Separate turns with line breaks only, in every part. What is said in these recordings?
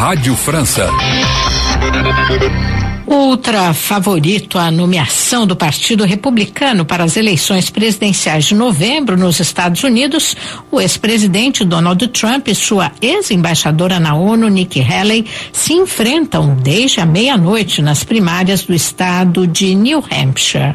Rádio França.
Ultra favorito à nomeação do Partido Republicano para as eleições presidenciais de novembro nos Estados Unidos, o ex-presidente Donald Trump e sua ex-embaixadora na ONU, Nikki Haley, se enfrentam desde a meia-noite nas primárias do estado de New Hampshire.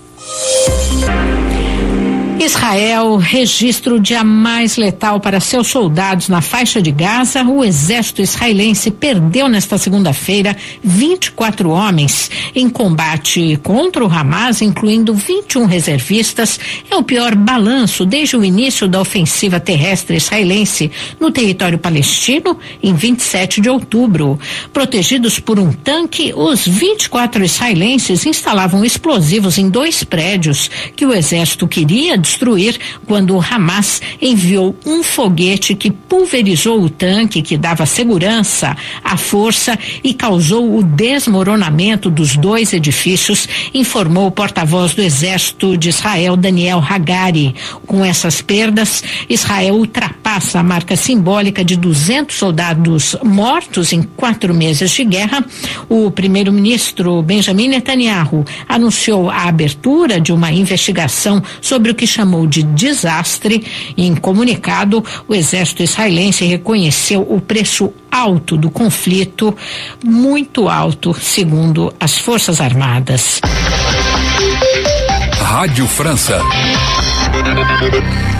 Israel registra o dia mais letal para seus soldados na faixa de Gaza. O exército israelense perdeu nesta segunda-feira 24 homens em combate contra o Hamas, incluindo 21 reservistas. É o pior balanço desde o início da ofensiva terrestre israelense no território palestino em 27 de outubro. Protegidos por um tanque, os 24 israelenses instalavam explosivos em 2 prédios que o exército queria destruir quando o Hamas enviou um foguete que pulverizou o tanque que dava segurança à força e causou o desmoronamento dos 2 edifícios, informou o porta-voz do Exército de Israel, Daniel Hagari. Com essas perdas, Israel ultrapassa a marca simbólica de 200 soldados mortos em 4 meses de guerra. O primeiro-ministro Benjamin Netanyahu anunciou a abertura de uma investigação sobre o que chamou de desastre. Em comunicado, o exército israelense reconheceu o preço alto do conflito, muito alto, segundo as Forças Armadas.
Rádio França.